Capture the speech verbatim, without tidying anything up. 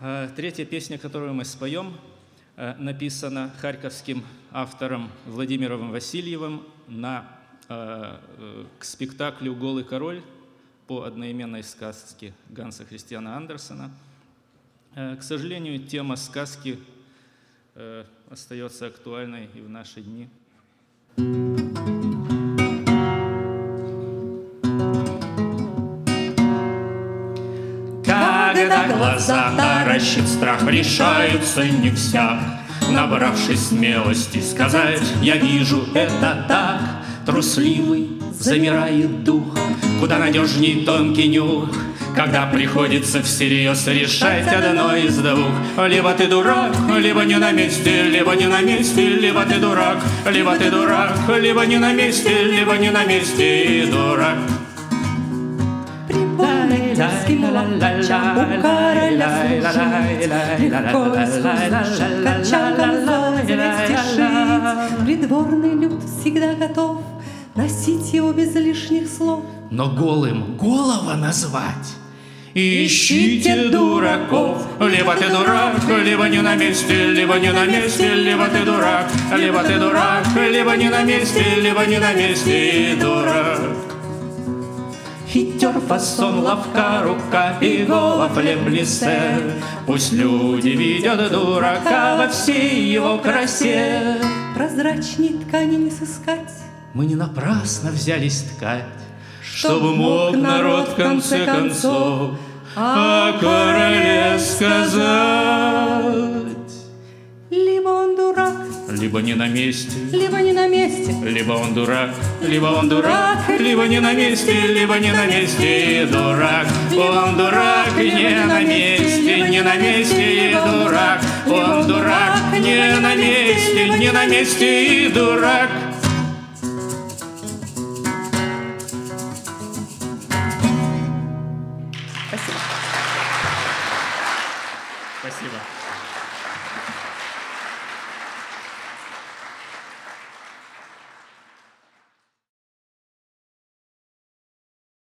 Третья песня, которую мы споем, написана харьковским автором Владимиром Васильевым на, к спектаклю «Голый король» по одноименной сказке Ганса Христиана Андерсена. К сожалению, тема сказки остается актуальной и в наши дни. Когда глаза таращит страх, решаются не всяк, набравшись смелости сказать: «Я вижу это так». Трусливый замирает дух, куда надежней тонкий нюх, когда приходится всерьез решать одно из двух. Либо ты дурак, либо не на месте, либо не на месте, либо ты дурак, либо ты дурак, либо не на месте, либо не на месте и дурак. Придворным лапчам у короля служить, легко и скучно качалкам завести шить. Придворный люд всегда готов носить его без лишних слов, но голым голова назвать. Ищите дураков, либо ты дурак, либо не на месте, либо не на месте, либо ты дурак, либо ты дурак, либо не на месте, либо не на месте и дурак. Хитер фасон, ловка рука и голов лемлисе, пусть люди видят дурака во всей его красе. Прозрачней ткани не сыскать, мы не напрасно взялись ткать, чтобы мог народ в конце концов о короле сказать. Либо он дурак, либо не на месте, либо не на месте, либо он дурак, либо он дурак, либо не на месте, либо не на месте и дурак. Он дурак, не на месте, не на месте и дурак. Он дурак, не на месте, не на месте и дурак. Спасибо.